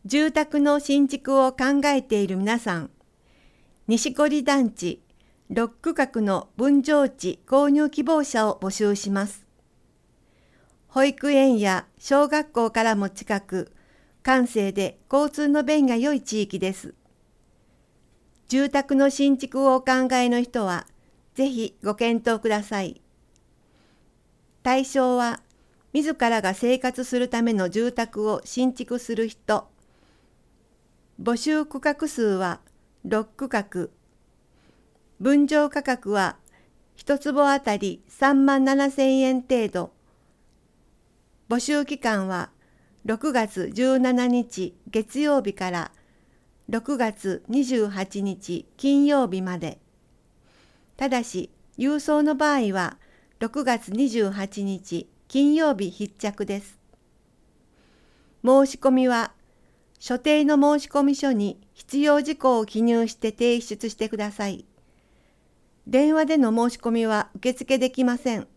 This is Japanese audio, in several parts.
住宅の新築を考えている皆さん、西堀団地6区画の分譲地購入希望者を募集します。保育園や小学校からも近く、閑静で交通の便が良い地域です。住宅の新築をお考えの人は、ぜひご検討ください。対象は、自らが生活するための住宅を新築する人。募集区画数は6区画。分譲価格は1坪あたり37,000円程度。募集期間は6月17日月曜日から6月28日金曜日まで。ただし、郵送の場合は6月28日金曜日必着です。申し込みは、所定の申込書に必要事項を記入して提出してください。電話での申し込みは受付できません。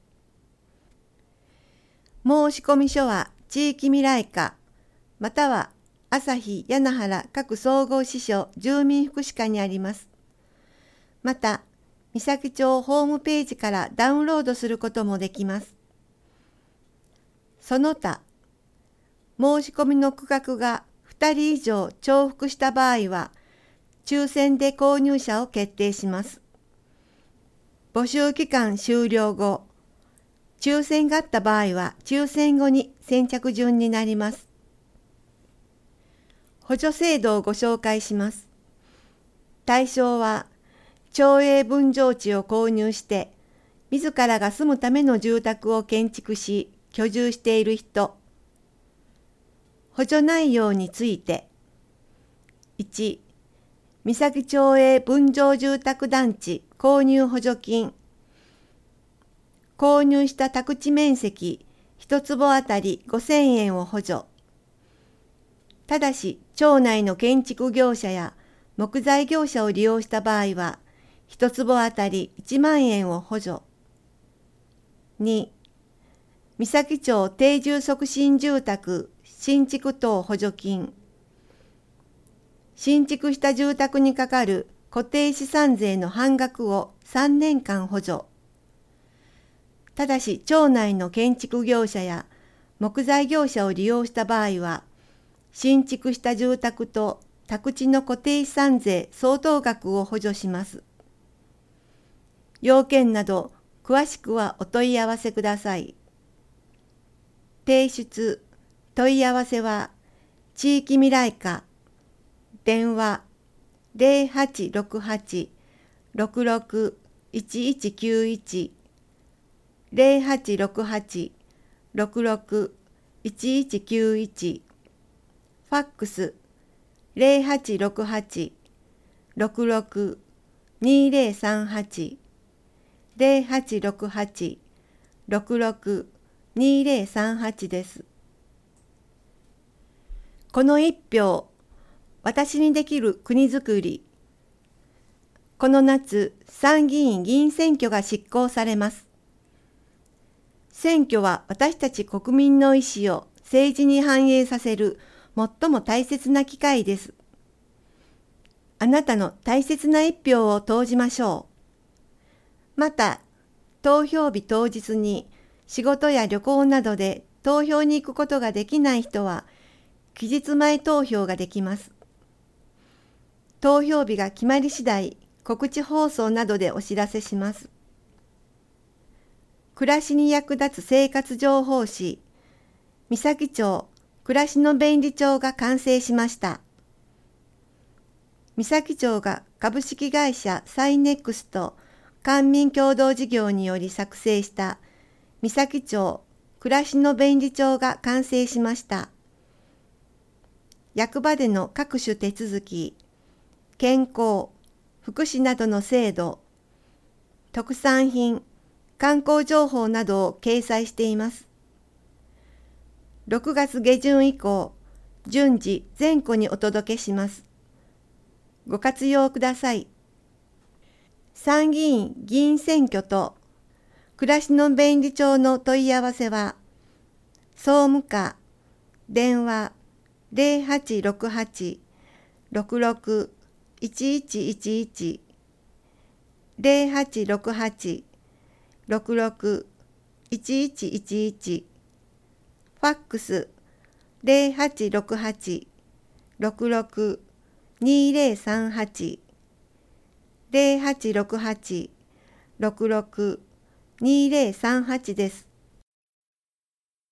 申込書は地域未来課、または朝日柳原各総合支所住民福祉課にあります。また、三崎町ホームページからダウンロードすることもできます。その他、申し込みの区画が2人以上重複した場合は、抽選で購入者を決定します。募集期間終了後、抽選があった場合は抽選後に先着順になります。補助制度をご紹介します。対象は、町営分譲地を購入して、自らが住むための住宅を建築し、居住している人。補助内容について。1、三崎町営分譲住宅団地購入補助金。購入した宅地面積1坪あたり5,000円を補助。ただし、町内の建築業者や木材業者を利用した場合は、1坪あたり1万円を補助。2、三崎町定住促進住宅新築等補助金。新築した住宅にかかる固定資産税の半額を3年間補助。ただし、町内の建築業者や木材業者を利用した場合は、新築した住宅と宅地の固定資産税相当額を補助します。要件など詳しくはお問い合わせください。提出、問い合わせは地域未来課、電話 0868-66-1191 0868-66-1191ファックス 0868-66-2038 0868-66-2038です。この一票、私にできる国づくり。この夏、参議院議員選挙が執行されます。選挙は私たち国民の意思を政治に反映させる最も大切な機会です。あなたの大切な一票を投じましょう。また、投票日当日に仕事や旅行などで投票に行くことができない人は、期日前投票ができます。投票日が決まり次第、告知放送などでお知らせします。暮らしに役立つ生活情報誌、三崎町暮らしの便利帳が完成しました。三崎町が株式会社サイネックスと官民共同事業により作成した三崎町暮らしの便利帳が完成しました。役場での各種手続き、健康、福祉などの制度、特産品、観光情報などを掲載しています。6月下旬以降、順次全戸にお届けします。ご活用ください。参議院議員選挙と暮らしの便利帳の問い合わせは、総務課電話 0868-66-1111 0868-66-1111ファックス0868-66-2038 0868-66-2038です。